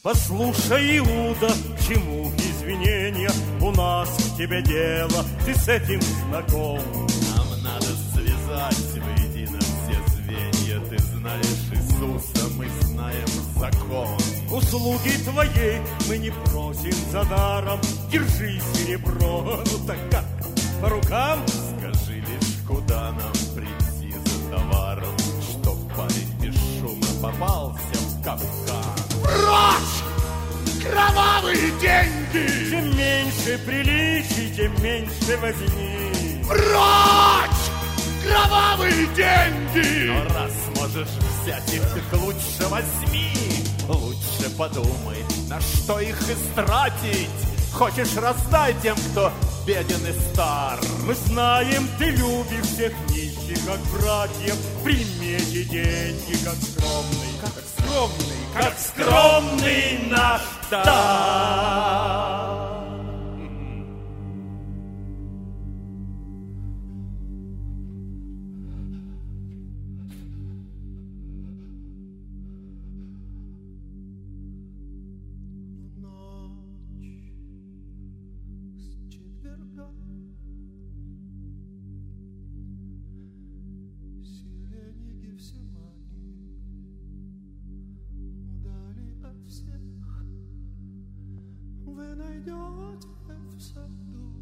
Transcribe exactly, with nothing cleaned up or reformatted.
Послушай, Иуда, к чему извинения? У нас к тебе дело, ты с этим знаком. Нам надо связать воедино все звенья. Ты знаешь Иисуса, мы знаем закон. Услуги твоей мы не просим за даром. Держи серебро, ну так как, по рукам? Скажи лишь, куда нам прийти за товаром, чтоб парень без шума попался в капкан. Прочь! Кровавые деньги! Чем меньше приличий, тем меньше возни. Прочь! Кровавые деньги! Но раз можешь взять их, так лучше возьми. Лучше подумай, на что их истратить. Хочешь, раздай тем, кто беден и стар. Мы знаем, ты любишь всех нищих, как братьев. Прими эти деньги, как скромный, как скромный, как скромный наш дар. Вы найдете в саду